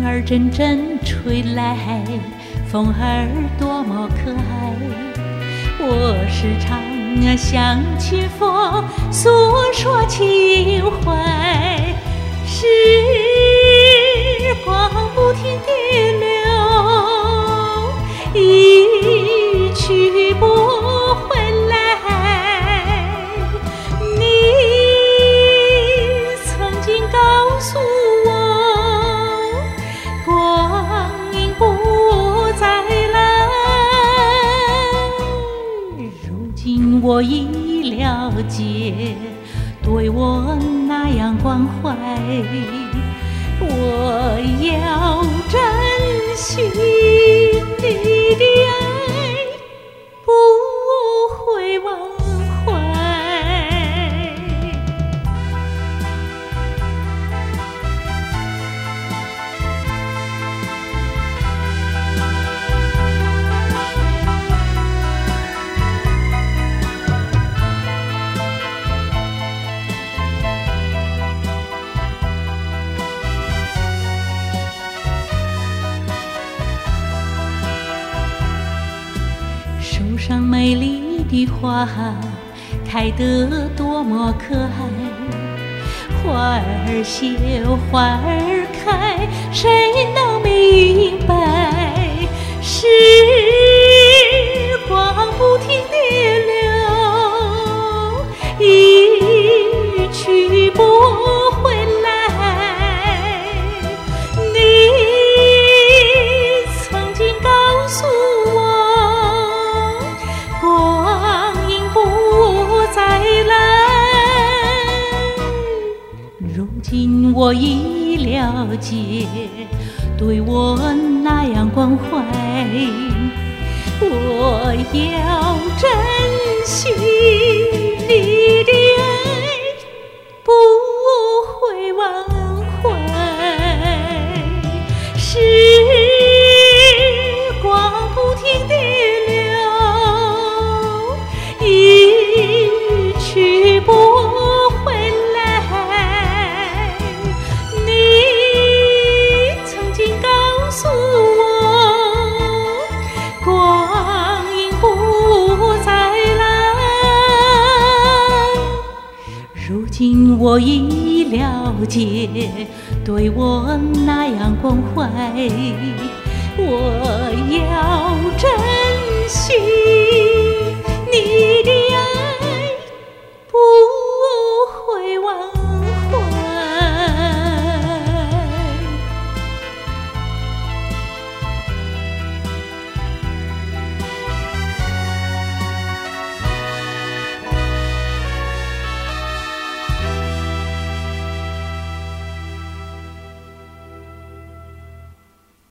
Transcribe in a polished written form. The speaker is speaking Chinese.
儿阵阵吹来，风儿多么可爱。我时常想起风，诉说情怀。时光不停地流，一去不回来。你曾经告诉我，光阴不再来。如今我已了解，对我那样关怀，我要珍惜你的爱，不会忘怀。树上美丽的花开得多么可爱，花儿谢花儿开，谁能明白？时光不停地流，一去不回来。你曾经告诉我，光阴不再来。如今我已了解，对我那样关怀，我要珍惜你的爱，不会忘怀。时光不停地流，一去不回来。你曾经告诉我，光阴不再来。如今我已了解，对我那样关怀，我要珍惜